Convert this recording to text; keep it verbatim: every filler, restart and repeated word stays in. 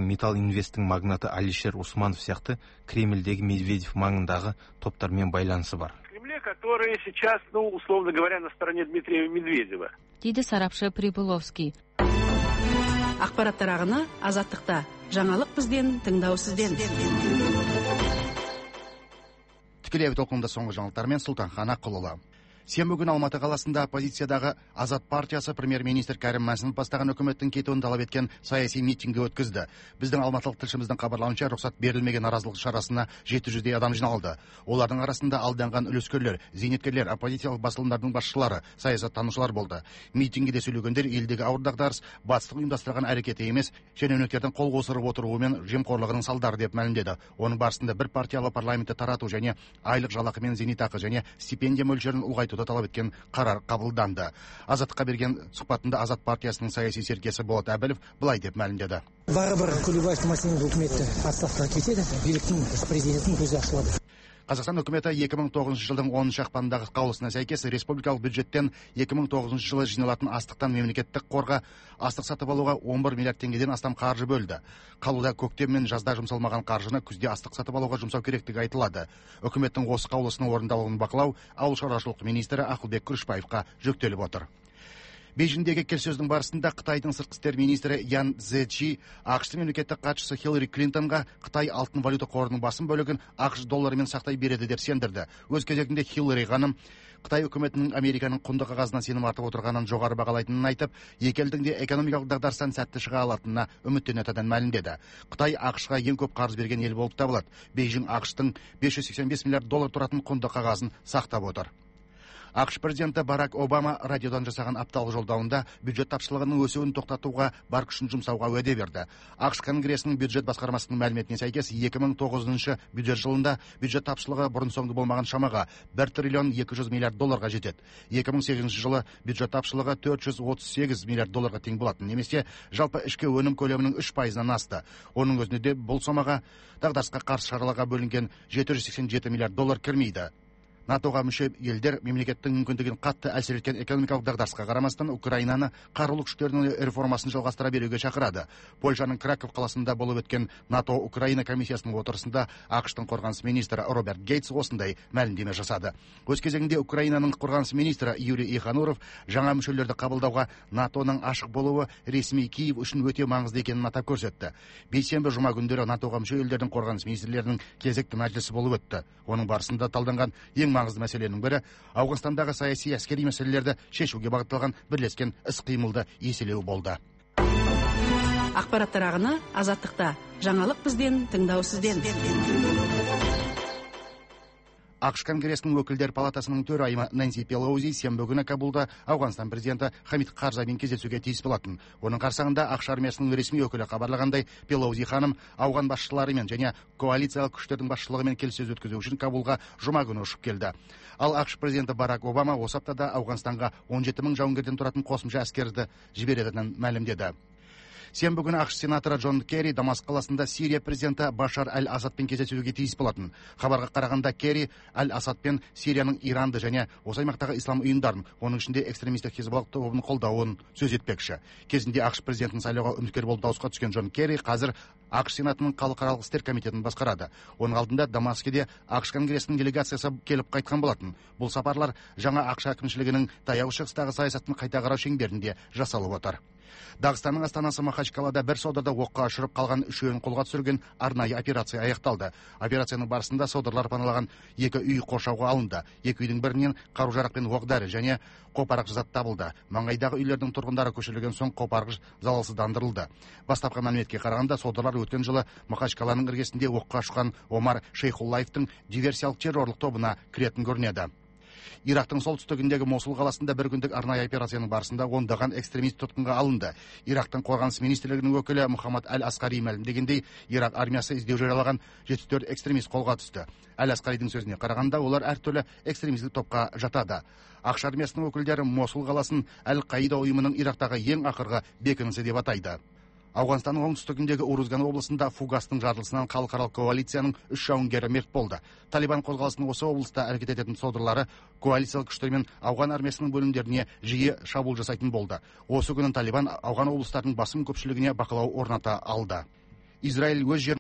Металл Инвесттің магнаты Алишер Усманов сияқты Кремльдегі Медведев маңындағы топтармен байланысы бар. Кремле, которые сейчас, ну, условно говоря, на стороне Дмитрия Медведева. Дейді сарапшы Прибыловский. Ақпараттар ағыны азаттықта. Жаңалық бізден, тыңдау сізден. Тікелей толқында соңғы жаңалықтармен Сұлтанхан Аққұлұлы. Сенбі күні Алматы қаласында оппозициядағы Азат партиясы премьер-министр Кәрім Мәсімов бастаған үкіметтің кетуін талап еткен саяси митингі өткізді. Біздің алматылық тілшіміздің хабарлауынша рұқсат берілмеген наразылық шарасына жеті жүздей адам жиналды. Олардың арасында алданған үлескерлер, зейнеткерлер, оппозициялық басылымдардың басшылары, саясаттанушылар болды. Митингіде сөйлегендер елдегі ауыр дағдарыс батыстық ұйымдастырған әрекеті емес, шенеуніктердің қол қусырып отыруы мен жемқорлығының салдары деп мәлімдеді. Оның барысында бір партиялы парламентті тарату және айлық жалақы мен зейнетақы және стипендия мөлшерін ұлғайту талап еткен қарар қабылданды. Азаттыққа берген сұхбатында Азат партиясының саяси серкесі Болат Әбілов былай деп мәлімдеді. Барыбір Күлебаев Мәсімов үкіметті отставкаға кетеді, биліктің президенттің көзі ашылады. Қазақстан үкіметі екі мың тоғызыншы жылдың оныншы ақпандағы қаулысына сәйкес республикалық бюджеттен екі мың тоғызыншы жылы жиналатын астықтан мемлекеттік қорға астық сатып алуға он бір миллиард теңгеден астам қаржы бөлді. Қаулыда көктем мен жазда жұмсалмаған қаржыны күзде астық сатып алуға жұмсау керектігі айтылады. Үкіметтің осы қаулысының орындалуын бақылау ауыл шаруашылық министрі Ақылбек Күрішбаевқа жүктеліп отыр. Бейжіңдегі келіссөздің барысында Қытайдың сыртқы істер министрі Ян Цзечи ақш мемлекеттік хатшысы Хиллари Клинтонға Қытай алтын валюта қорының басым бөлігін ақш долларымен сақтай береді деп сендірді. Өз кезегінде Хиллари ханым Қытай үкіметінің Американың құнды қағазына сенім артып отырғанын жоғары бағалайтынын айтып, екі елдің де экономикалық дағдарыстан сәтті шыға алатынына үміттенетінін мәлімдеді. Қытай ақшқа ең көп қарыз берген ел болып табылады. Бейжің ақштың бес жүз сексен бес миллиард доллар тұратын құнды қағазын сақтап отыр. ақш президенті Барак Обама радиодан жасаған апталық жолдауында бюджет тапшылығының өсуін тоқтатуға бар күшін жұмсауға уәде берді. ақш Конгресінің бюджет басқармасының мәліметіне сәйкес екі мың тоғызыншы бюджет жылында бюджет тапшылығы бұрын соңды болмаған шамаға бір триллион екі жүз миллиард долларға жетеді. екі мың сегізінші жылы бюджет тапшылығы төрт жүз отыз сегіз миллиард долларға тең болатын, немесе жалпы ішкі өнім көлемінің үш пайызынан асты. Оның өзінде де бұл сомаға дағдарысқа қарсы шараларға бөлінген жеті жүз сексен жеті миллиард доллар кірмейді. натоға мүше елдер мемлекеттің мүмкіндігін қатты әсер еткен экономикалық дағдарысқа қарамастан Украинаны қарулы күштерінің реформасын жалғастыра беруге шақырады. Польшаның Краков қаласында болып өткен НАТО-Украина комиссиясының отырысында ақштың қорғаныс министрі Роберт Гейтс осындай мәлімдеме жасады. Өз кезегінде Украинаның қорғаныс министрі Юрий Ихануров жаңа мүшелерді қабылдауға натоның ашық болуы ресми Киев үшін өте маңызды екенін атап көрсетті. Бейсенбі жұма күндері натоға мүше елдердің қорғаныс министрлерінің кезекті мәжілісі болып өтті. Оның барысында талданған ең маңызды мәселенің бірі Ауғанстандағы саяси әскери мәселелерді шешуге бағытталған бірлескен іс-қимылды еселеу болды. Ақпараттар ағыны азаттықта. Жаңалық бізден, тыңдау сізден. ақш Конгресінің өкілдер палатасының төрайымы Нэнси Пелоузи сенбі күні Кабулда Ауғанстан президенті Хамид Карзаймен кездесуге тиіс болатын. Оның қарсаңында ақш армиясының ресми өкілі хабарлағандай, Пелоузи ханым ауған басшыларымен және коалициялық күштердің басшылығымен келіссөз өткізу үшін Кабулға жұма күні ұшып келді. Ал ақш президенті Барак Обама осы аптада Ауғанстанға он жеті мың жауынгерден тұратын қосымша әскерді жіберетінін мәлімдеді. Сенбі күні ақш сенаторы Джон Керри Дамаск қаласында Сирия президенті Башар Аль-Асадпен кездесуге тиіс болатын. Хабарға қарағанда Керри Аль-Асадпен Сирияның Иранды және осы аймақтағы ислам ұйымдарын, оның ішінде экстремистік Хизбаллах тобын қолдауын сөз етпекші. Кезінде ақш президентінің сайлауға үміткер болып дауысқа түскен Джон Керри қазір ақш сенатының халықаралық істер комитетін басқарады. Оның алдында Дамаскіде ақш конгресінің делегациясы келіп қайтқан болатын. Бұл сапарлар жаңа ақш әкімшілігінің таяу шығыстағы саясатын қайта қарау шеңберінде жасалып отыр. Дағыстанның астанасы Махачкалада бір содырды оққа ұшырып қалған үшеуін қолға түсірген арнайы операция аяқталды. Операцияның барысында содырлар паналаған екі үй қоршауға алынды. Екі үйдің бірінен қару-жарақ пен оқ-дәрі және қопарғыш зат табылды. Маңайдағы үйлердің тұрғындары көшірілген соң қопарғыш залалсыздандырылды. Бастапқы мәліметке қарағанда содырлар өткен жылы Махачкаланың іргесінде оққа ұшқан Омар Шейхуллаевтың диверсиялық террорлық тобына кіретін көрінеді. Ирактың солтүстігіндегі Мосул қаласында бір күндік арнайы операцияның барысында ондаған экстремист тұтқынға алынды. Ирактың қорғаныс министрлігінің өкілі Мұхаммад Аль-Асқари мәлімдегендей, Ирак армиясы іздеу жариялаған жетпіс төрт экстремист қолға түсті. Аль-Асқаридің сөзіне қарағанда, олар әртүрлі экстремистік топқа жатады. ақш армиясының өкілдері Мосул қаласын Әл-Қаида ұйымының Ирактағы ең ақырғы бекінісі деп атайды. Ауғанстанның оңтүстігіндегі Урузган облысында фугастың жарылысынан халықаралық коалицияның үш жауынгері мерт болды. Талибан қозғалысының осы облыста әрекет ететін содырлары коалициялық күштермен ауған армиясының бөлімдеріне жиі шабуыл жасайтын болды. Осы күні Талибан ауған облыстардың басым көпшілігіне бақылау орната алды. Израиль өз жерін